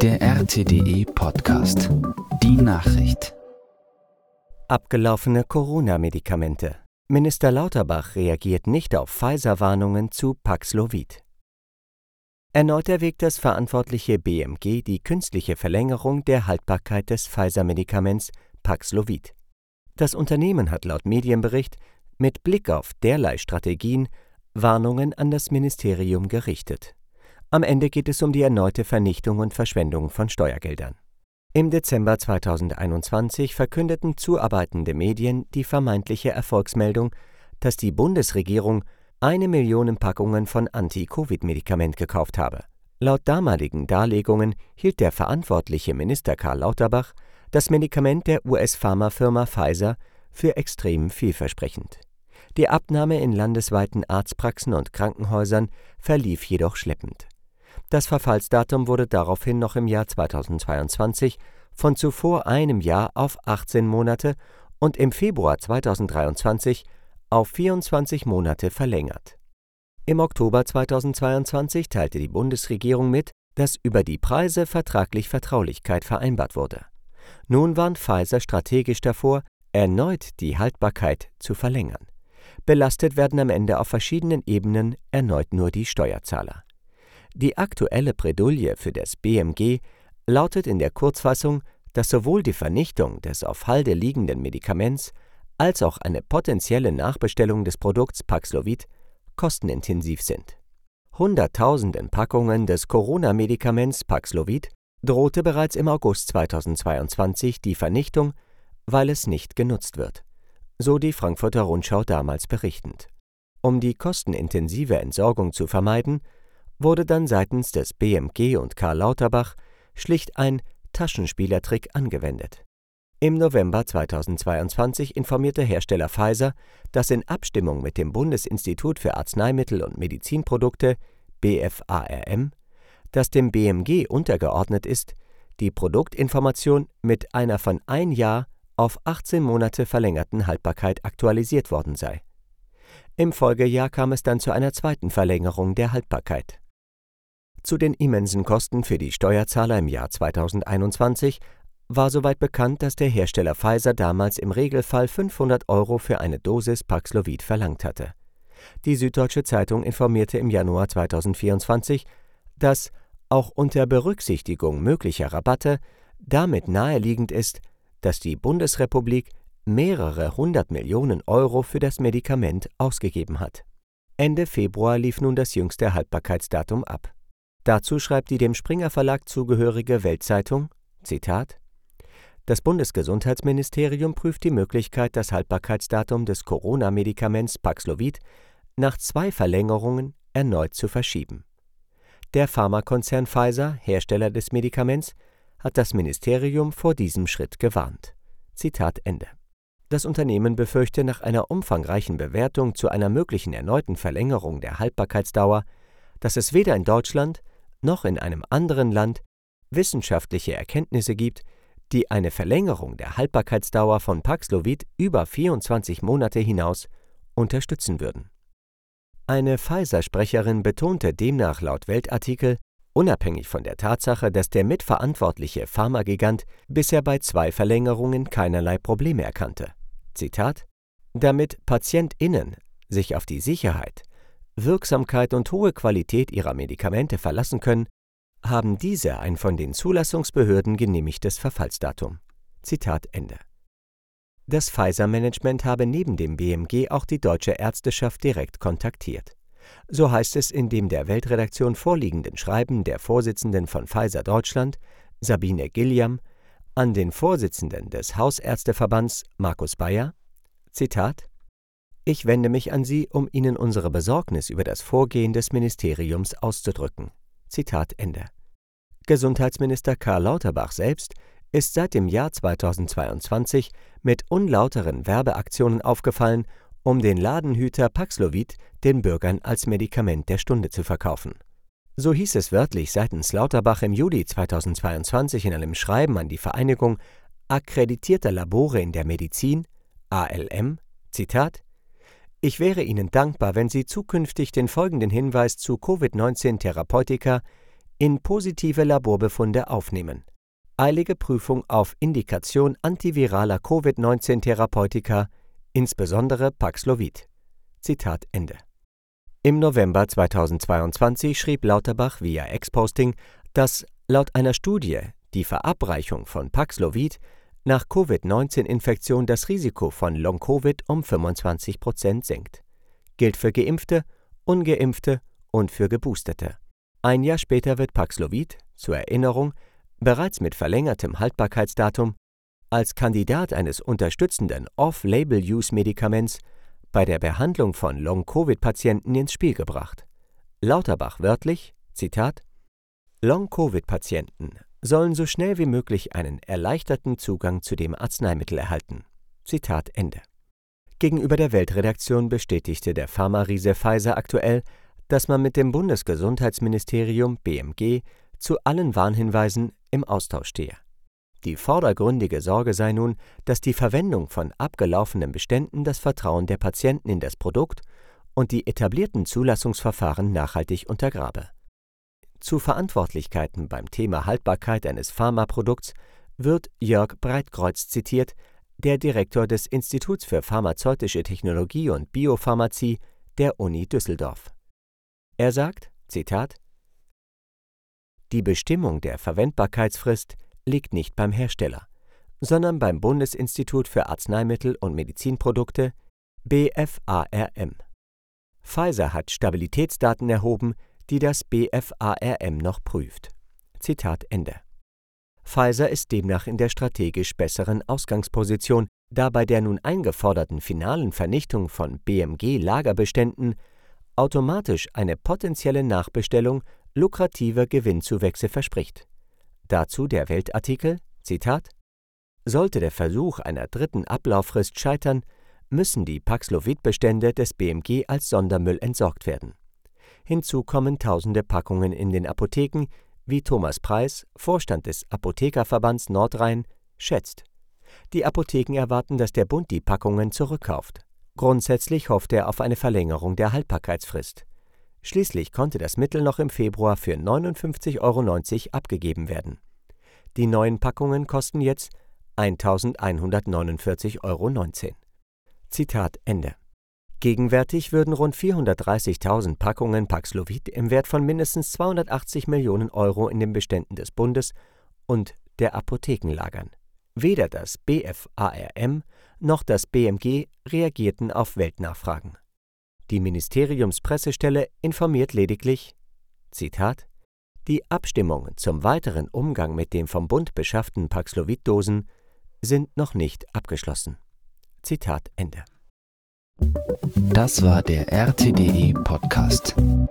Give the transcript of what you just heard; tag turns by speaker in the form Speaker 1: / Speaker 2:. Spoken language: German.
Speaker 1: Der RTDE-Podcast. Die Nachricht.
Speaker 2: Abgelaufene Corona-Medikamente. Minister Lauterbach reagiert nicht auf Pfizer-Warnungen zu Paxlovid. Erneut erwägt das verantwortliche BMG die künstliche Verlängerung der Haltbarkeit des Pfizer-Medikaments Paxlovid. Das Unternehmen hat laut Medienbericht mit Blick auf derlei Strategien Warnungen an das Ministerium gerichtet. Am Ende geht es um die erneute Vernichtung und Verschwendung von Steuergeldern. Im Dezember 2021 verkündeten zuarbeitende Medien die vermeintliche Erfolgsmeldung, dass die Bundesregierung 1 Million Packungen von Anti-Covid-Medikament gekauft habe. Laut damaligen Darlegungen hielt der verantwortliche Minister Karl Lauterbach das Medikament der US-Pharmafirma Pfizer für extrem vielversprechend. Die Abnahme in landesweiten Arztpraxen und Krankenhäusern verlief jedoch schleppend. Das Verfallsdatum wurde daraufhin noch im Jahr 2022 von zuvor einem Jahr auf 18 Monate und im Februar 2023 auf 24 Monate verlängert. Im Oktober 2022 teilte die Bundesregierung mit, dass über die Preise vertraglich Vertraulichkeit vereinbart wurde. Nun warnt Pfizer strategisch davor, erneut die Haltbarkeit zu verlängern. Belastet werden am Ende auf verschiedenen Ebenen erneut nur die Steuerzahler. Die aktuelle Bredouille für das BMG lautet in der Kurzfassung, dass sowohl die Vernichtung des auf Halde liegenden Medikaments als auch eine potenzielle Nachbestellung des Produkts Paxlovid kostenintensiv sind. Hunderttausenden Packungen des Corona-Medikaments Paxlovid drohte bereits im August 2022 die Vernichtung, weil es nicht genutzt wird, so die Frankfurter Rundschau damals berichtend. Um die kostenintensive Entsorgung zu vermeiden, wurde dann seitens des BMG und Karl Lauterbach schlicht ein Taschenspielertrick angewendet. Im November 2022 informierte Hersteller Pfizer, dass in Abstimmung mit dem Bundesinstitut für Arzneimittel und Medizinprodukte BfArM, das dem BMG untergeordnet ist, die Produktinformation mit einer von 1 Jahr auf 18 Monate verlängerten Haltbarkeit aktualisiert worden sei. Im Folgejahr kam es dann zu einer zweiten Verlängerung der Haltbarkeit. Zu den immensen Kosten für die Steuerzahler im Jahr 2021 war soweit bekannt, dass der Hersteller Pfizer damals im Regelfall 500 € für eine Dosis Paxlovid verlangt hatte. Die Süddeutsche Zeitung informierte im Januar 2024, dass auch unter Berücksichtigung möglicher Rabatte damit naheliegend ist, dass die Bundesrepublik mehrere 100 Millionen € für das Medikament ausgegeben hat. Ende Februar lief nun das jüngste Haltbarkeitsdatum ab. Dazu schreibt die dem Springer Verlag zugehörige Welt-Zeitung, Zitat: Das Bundesgesundheitsministerium prüft die Möglichkeit, das Haltbarkeitsdatum des Corona-Medikaments Paxlovid nach 2 Verlängerungen erneut zu verschieben. Der Pharmakonzern Pfizer, Hersteller des Medikaments, hat das Ministerium vor diesem Schritt gewarnt. Zitat Ende. Das Unternehmen befürchte nach einer umfangreichen Bewertung zu einer möglichen erneuten Verlängerung der Haltbarkeitsdauer, dass es weder in Deutschland noch in einem anderen Land wissenschaftliche Erkenntnisse gibt, die eine Verlängerung der Haltbarkeitsdauer von Paxlovid über 24 Monate hinaus unterstützen würden. Eine Pfizer-Sprecherin betonte demnach laut Weltartikel, unabhängig von der Tatsache, dass der mitverantwortliche Pharmagigant bisher bei 2 Verlängerungen keinerlei Probleme erkannte. Zitat: Damit PatientInnen sich auf die Sicherheit, Wirksamkeit und hohe Qualität ihrer Medikamente verlassen können, haben diese ein von den Zulassungsbehörden genehmigtes Verfallsdatum. Zitat Ende. Das Pfizer-Management habe neben dem BMG auch die Deutsche Ärzteschaft direkt kontaktiert. So heißt es in dem der Weltredaktion vorliegenden Schreiben der Vorsitzenden von Pfizer Deutschland, Sabine Gilliam, an den Vorsitzenden des Hausärzteverbands, Markus Bayer, Zitat: Ich wende mich an Sie, um Ihnen unsere Besorgnis über das Vorgehen des Ministeriums auszudrücken. Zitat Ende. Gesundheitsminister Karl Lauterbach selbst ist seit dem Jahr 2022 mit unlauteren Werbeaktionen aufgefallen, um den Ladenhüter Paxlovid den Bürgern als Medikament der Stunde zu verkaufen. So hieß es wörtlich seitens Lauterbach im Juli 2022 in einem Schreiben an die Vereinigung akkreditierter Labore in der Medizin, ALM, Zitat: Ich wäre Ihnen dankbar, wenn Sie zukünftig den folgenden Hinweis zu Covid-19-Therapeutika in positive Laborbefunde aufnehmen. Eilige Prüfung auf Indikation antiviraler Covid-19-Therapeutika, insbesondere Paxlovid. Zitat Ende. Im November 2022 schrieb Lauterbach via Ex-Posting, dass laut einer Studie die Verabreichung von Paxlovid nach Covid-19-Infektion das Risiko von Long-Covid um 25% senkt. Gilt für Geimpfte, Ungeimpfte und für Geboosterte. Ein Jahr später wird Paxlovid, zur Erinnerung, bereits mit verlängertem Haltbarkeitsdatum als Kandidat eines unterstützenden Off-Label-Use-Medikaments bei der Behandlung von Long-Covid-Patienten ins Spiel gebracht. Lauterbach wörtlich, Zitat, Long-Covid-Patienten sollen so schnell wie möglich einen erleichterten Zugang zu dem Arzneimittel erhalten. Zitat Ende. Gegenüber der Weltredaktion bestätigte der Pharma-Riese Pfizer aktuell, dass man mit dem Bundesgesundheitsministerium BMG zu allen Warnhinweisen im Austausch stehe. Die vordergründige Sorge sei nun, dass die Verwendung von abgelaufenen Beständen das Vertrauen der Patienten in das Produkt und die etablierten Zulassungsverfahren nachhaltig untergrabe. Zu Verantwortlichkeiten beim Thema Haltbarkeit eines Pharmaprodukts wird Jörg Breitkreuz zitiert, der Direktor des Instituts für pharmazeutische Technologie und Biopharmazie der Uni Düsseldorf. Er sagt, Zitat, die Bestimmung der Verwendbarkeitsfrist liegt nicht beim Hersteller, sondern beim Bundesinstitut für Arzneimittel und Medizinprodukte BfArM. Pfizer hat Stabilitätsdaten erhoben, die das BfArM noch prüft. Zitat Ende. Pfizer ist demnach in der strategisch besseren Ausgangsposition, da bei der nun eingeforderten finalen Vernichtung von BMG-Lagerbeständen automatisch eine potenzielle Nachbestellung lukrativer Gewinnzuwächse verspricht. Dazu der Weltartikel, Zitat, sollte der Versuch einer dritten Ablauffrist scheitern, müssen die Paxlovid-Bestände des BMG als Sondermüll entsorgt werden. Hinzu kommen tausende Packungen in den Apotheken, wie Thomas Preis, Vorstand des Apothekerverbands Nordrhein, schätzt. Die Apotheken erwarten, dass der Bund die Packungen zurückkauft. Grundsätzlich hofft er auf eine Verlängerung der Haltbarkeitsfrist. Schließlich konnte das Mittel noch im Februar für 59,90 € abgegeben werden. Die neuen Packungen kosten jetzt 1.149,19 €. Zitat Ende. Gegenwärtig würden rund 430.000 Packungen Paxlovid im Wert von mindestens 280 Millionen € in den Beständen des Bundes und der Apotheken lagern. Weder das BfArM noch das BMG reagierten auf Weltnachfragen. Die Ministeriumspressestelle informiert lediglich, Zitat, die Abstimmungen zum weiteren Umgang mit den vom Bund beschafften Paxlovid-Dosen sind noch nicht abgeschlossen. Zitat Ende.
Speaker 1: Das war der RTDE Podcast.